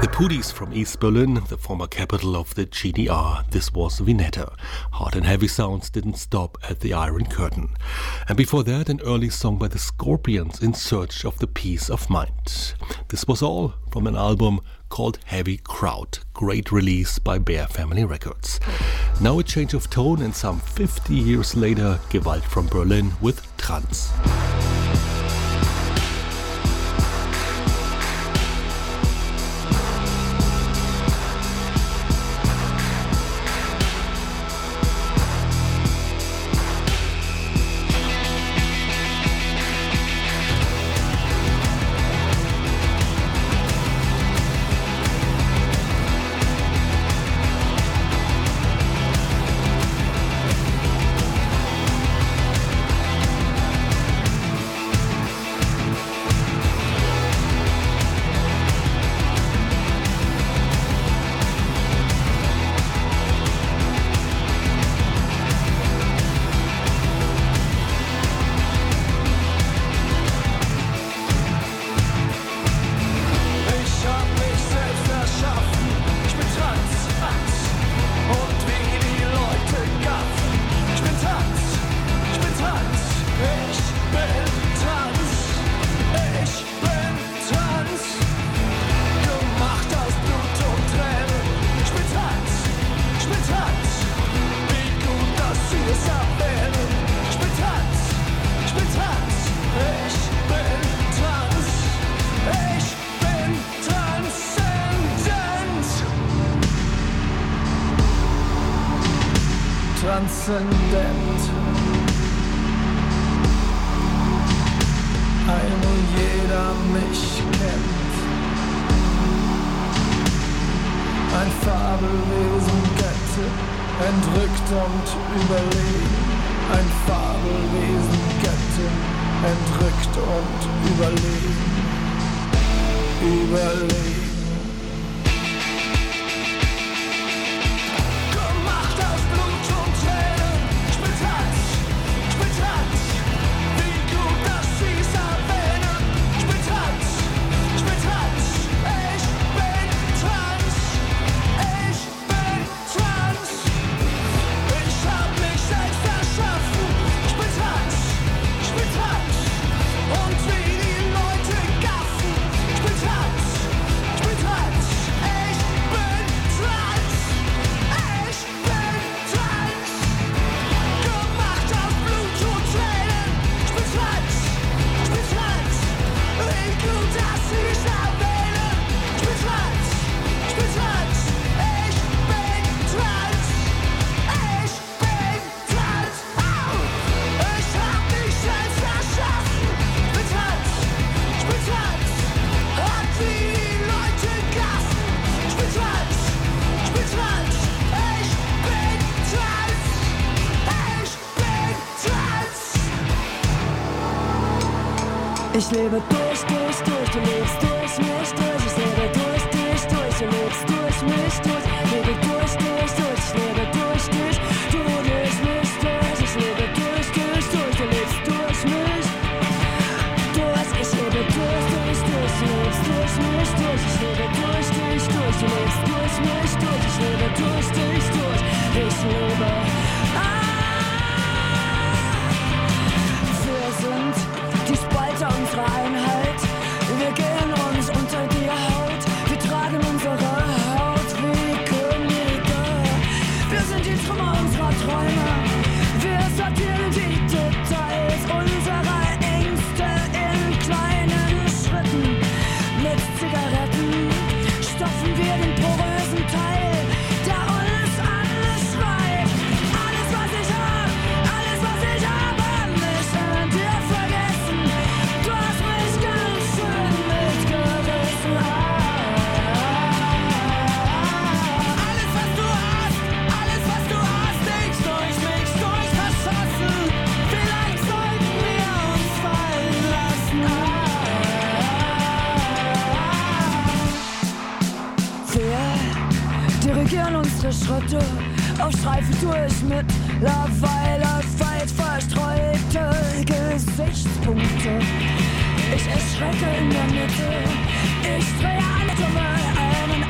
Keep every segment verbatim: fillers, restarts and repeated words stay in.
The Pooties from East Berlin, the former capital of the G D R. This was Vineta. Hard and heavy sounds didn't stop at the Iron Curtain. And before that, an early song by the Scorpions, In Search of the Peace of Mind. This was all from an album called Heavy Crowd. Great release by Bear Family Records. Now a change of tone, and some fifty years later, Gewalt from Berlin with Trans. Transzendent. Ein und jeder mich kennt. Ein Fabelwesen Götte, entrückt und überlegen. Ein Fabelwesen Götte, entrückt und überlegen. Überlegen. Ich lebe durch, durch, durch, du lebst durch mich, durch. Ich lebe durch dich, durch, du lebst durch mich, durch. Ich lebe durch, durch, durch, ich lebe durch dich, du lebst mich durch. Ich lebe durch, durch, durch, du lebst durch mich, durch. Ich lebe durch, durch, durch, du lebst durch mich, durch. Ich lebe durch dich, durch, du lebst durch mich, durch. Ich lebe durch dich, durch. Ich lebe. Wir sind die Spalter unserer Einheit. Wir gehen uns unter die Haut. Wir tragen unsere Haut wie Könige. Wir sind die Trümmer unserer Träume. Wir sortieren die Details unserer Ängste in kleinen Schritten. Mit Zigaretten stopfen wir den porösen Teil, der uns anschreit. Alles, was ich hab, alles, was ich habe, mich an dir vergessen. Du hast mich ganz schön mitgerissen. Alles, was du hast, alles, was du hast, dich durch mich durch verschossen. Vielleicht sollten wir uns fallen lassen. Wir dirigieren unsere Schritte auf Streifen durch mittlerweile weit verstreute Gesichtspunkte. Ich erschrecke in der Mitte, ich drehe alle Dumme einen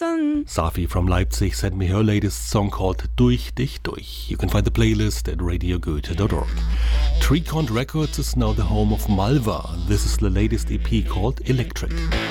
vergessen. Safi from Leipzig sent me her latest song called Durch dich durch. You can find the playlist at radio goethe dot org. Trecont Records is now the home of Malva. This is the latest E P called Electric.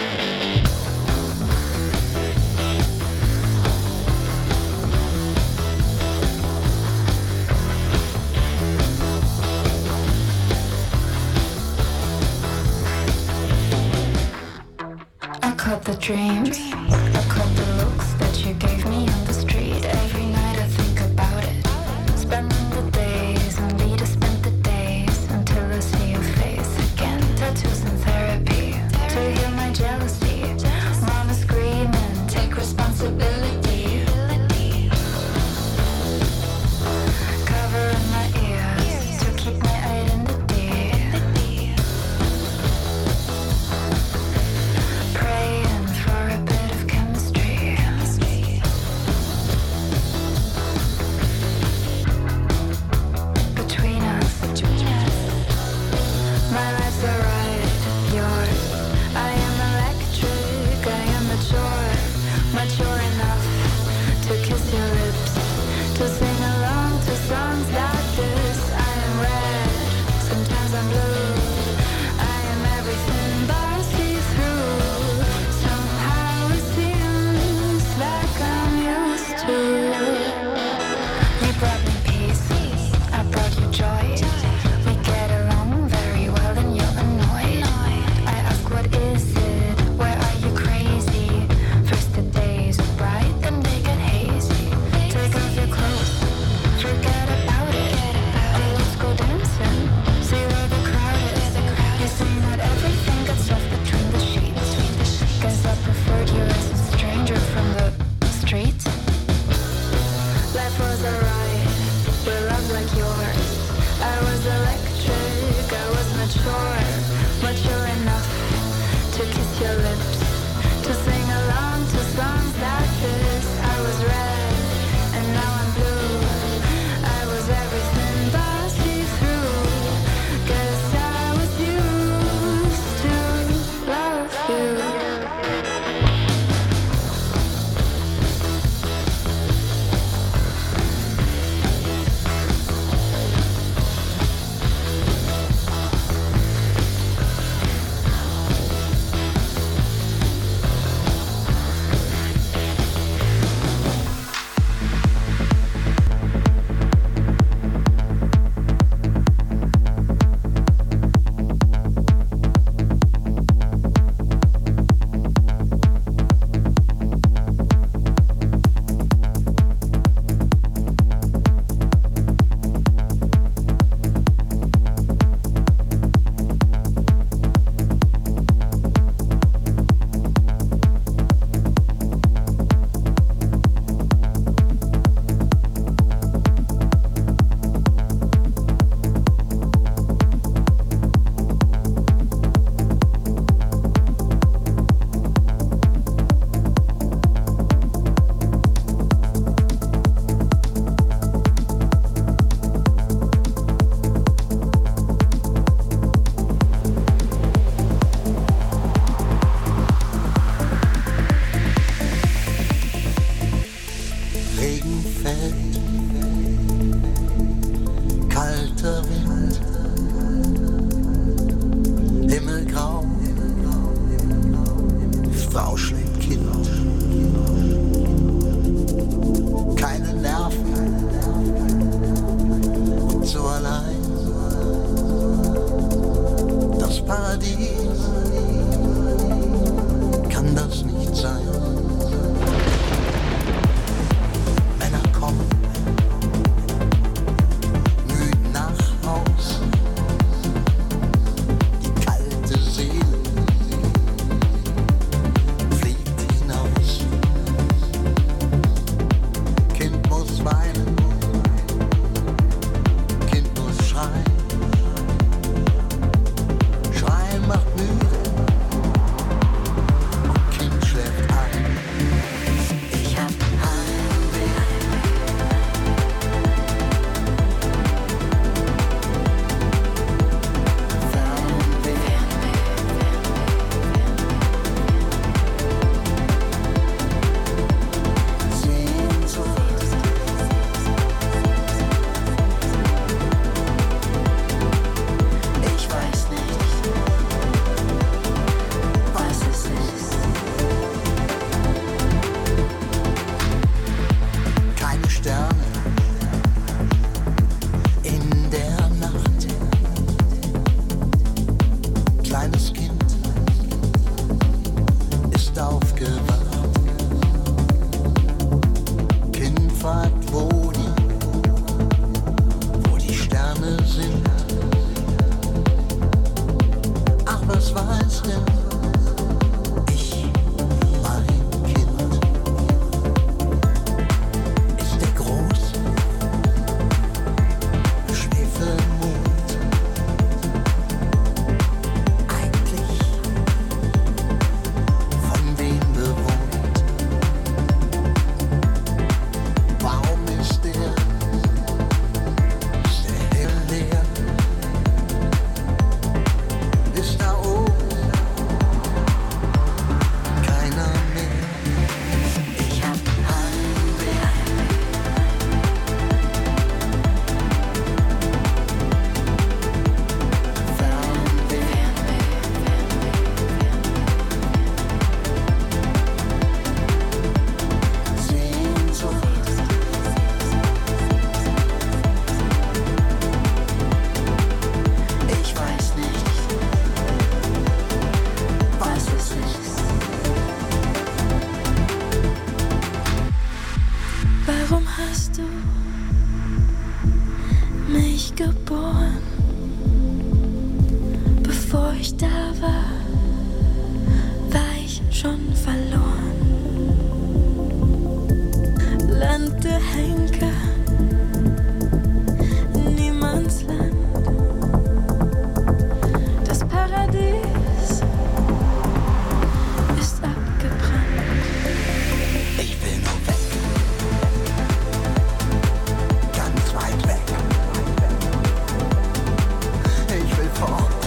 The dreams, I caught the looks that you gave me on the street. Every night I think about it, spending the days, and we just spent the days until I see your face again. Tattoos and therapy to heal my jealousy. Mama screaming, take responsibility. Covering my ears to keep my identity. hast du mich geboren. Bevor ich da war, war ich schon verloren. Land der Henker, Niemandsland. Das Paradies ist abgebrannt. Ich will nur weg, ganz weit weg. Ich will fort,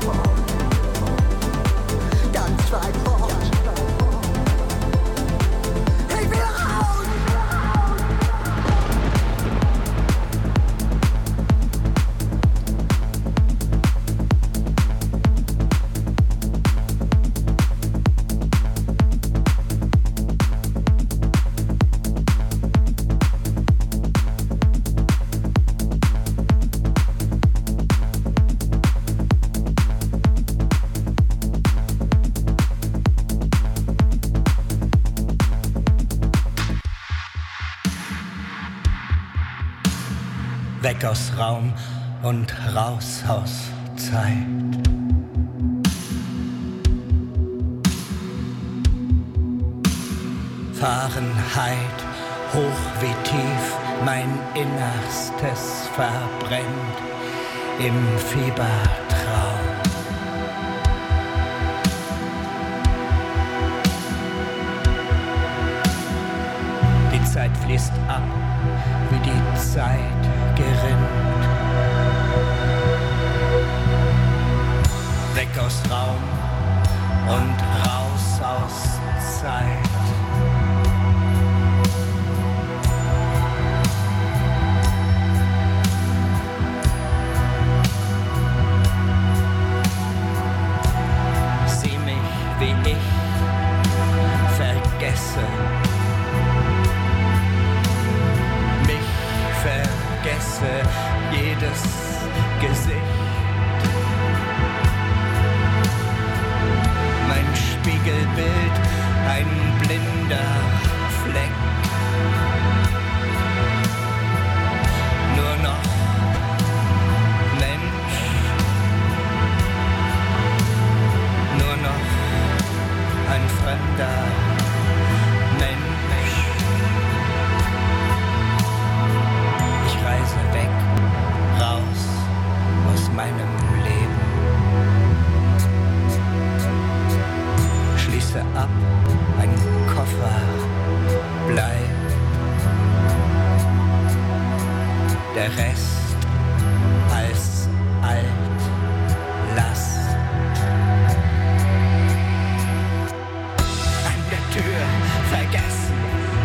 ganz weit fort. Ich will raus. Weg aus Raum und raus aus Zeit. Fahrenheit, hoch wie tief, mein Innerstes verbrennt im Fiebertraum. Die Zeit fließt ab, wie die Zeit gerinnt. Weg aus Raum und raus aus Zeit. Sieh mich, wie ich vergesse. Vergesse jedes Gesicht. Mein Spiegelbild, ein blinder Fleck. Nur noch Mensch, nur noch ein fremder Mensch. Reise weg, raus aus meinem Leben. Schließe ab, ein Koffer bleibt. Der Rest als alt lass. An der Tür vergessen.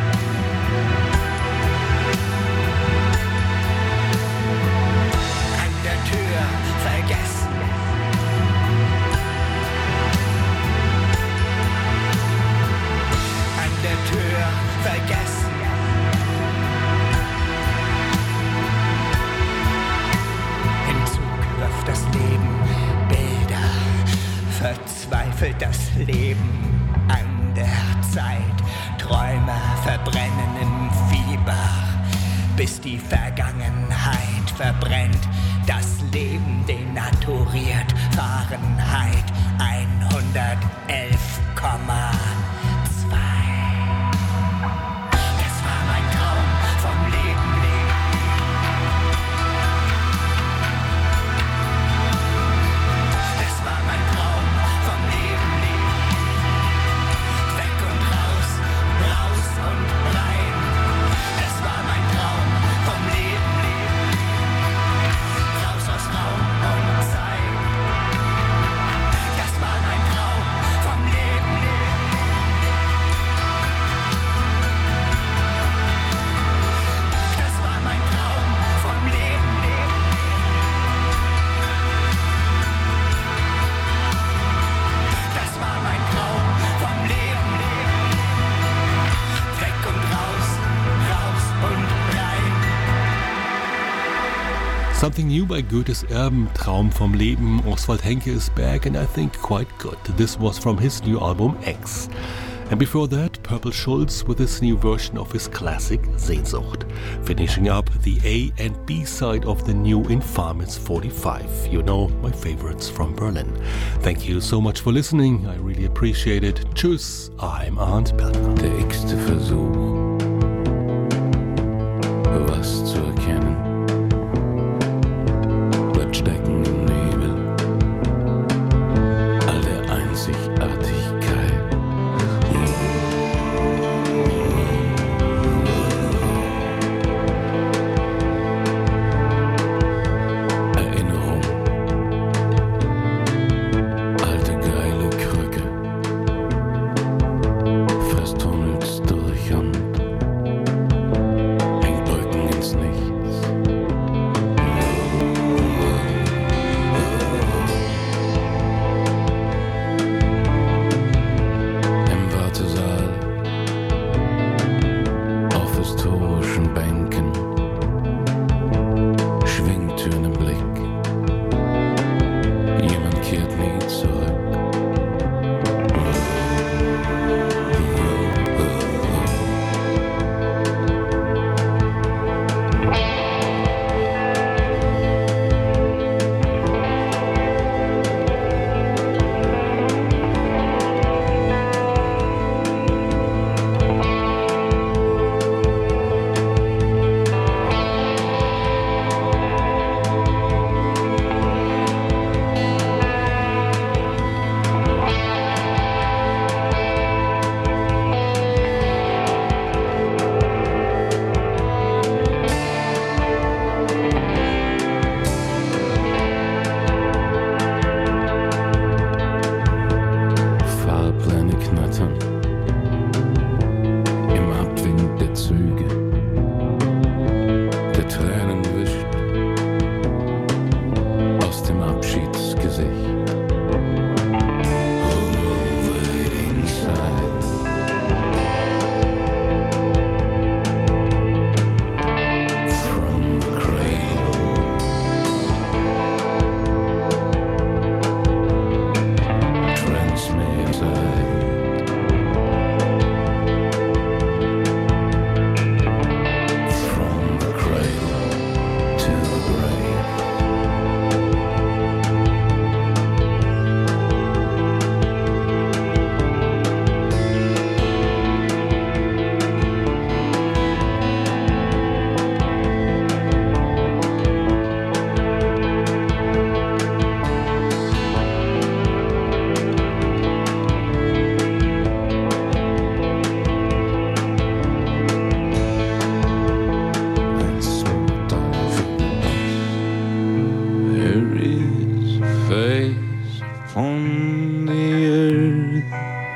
Vergessen. An der Tür vergessen. Im Zug wirft das Leben Bilder, verzweifelt das Leben an der Zeit. Träume verbrennen im Fieber, bis die Vergangenheit verbrennt. Das Leben denaturiert, Fahrenheit hundertelf Komma zwei. Das war mein Traum vom Leben, Leben. Das war mein Traum vom Leben, Leben. Weg und raus, raus und rein. Das war mein Traum vom Leben, Leben. Raus aus Raum und Zeit. Das war mein Traum vom Leben, Leben. Das war mein Traum vom Leben, Leben. Das war mein Traum vom Leben, Leben. Weg und raus, raus und rein. Something New by Goethes Erben, Traum vom Leben. Oswald Henke is back and I think quite good. This was from his new album X. And before that, Purple Schulz with his new version of his classic Sehnsucht. Finishing up the A and B side of the new Infamis forty-five. You know, my favorites from Berlin. Thank you so much for listening. I really appreciate it. Tschüss, I'm Arndt Bergner. Der x-te Versuch, was zu erkennen, bleibt stecken im Nebel all der Einzigartigkeit. Erinnerung, alte geile Krücke, vertunnelt's durch und hängt Brücken ins Nichts. Im Wartesaal, auf historischen Bänken, Schwingtüren im Blick. Jemand kehrt nie zurück. Fahrpläne knattern im Abwind der Züge, der Tränen wischt aus dem Abschiedsgesicht. Over inside, from the cradle, transmitted. From the cradle to the grave. And smoke off. There is a face upon the earth,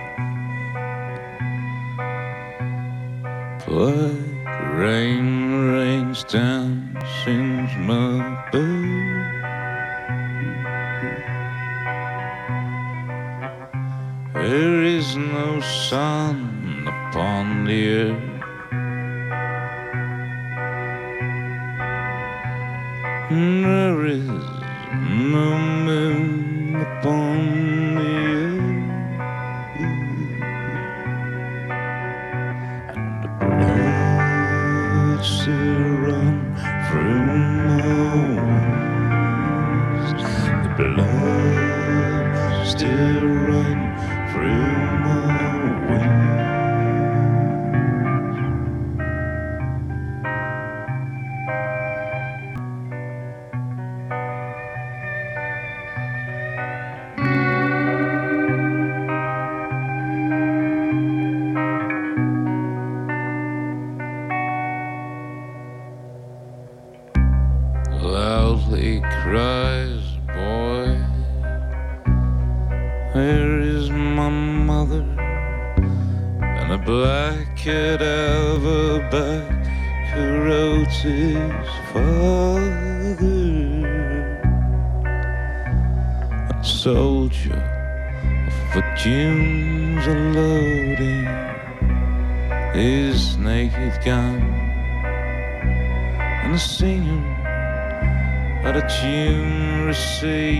but rain rains down since my birth. There is no sun upon the earth. There is no moon upon the earth, and the blood still run through my veins. The blood still run through my veins. Loudly cries the boy, where is my mother? And a black cat out of her back who wrote his father. A soldier of fortunes unloading his naked gun, and a singer at a tune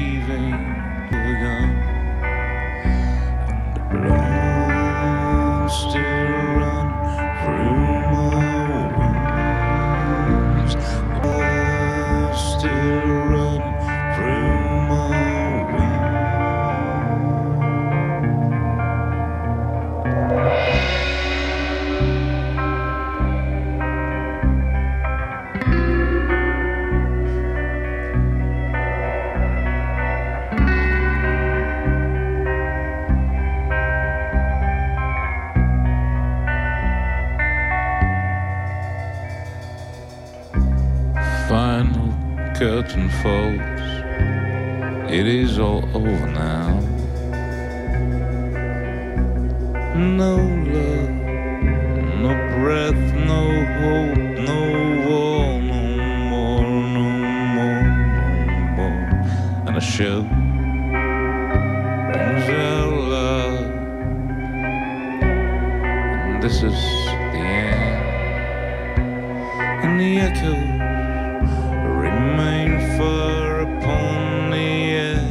receiving the gun, and the blood still run through my veins. The blood still run through my final curtain falls. It is all over now. No love, no breath, no hope, no war, no more, no more, no more. And a show rings out loud. And this is the end. And the echo remain far upon the air.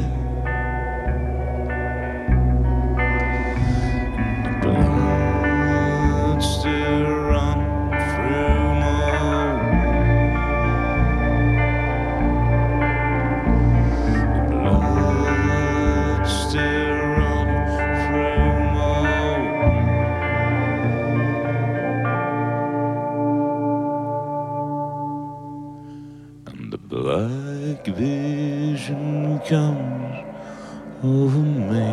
The blood still run through my The blood still run through my And the black vision comes over me,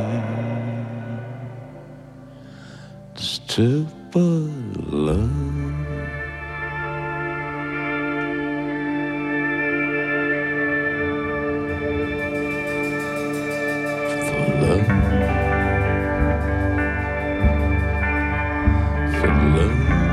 disturbed by love. For love, for love.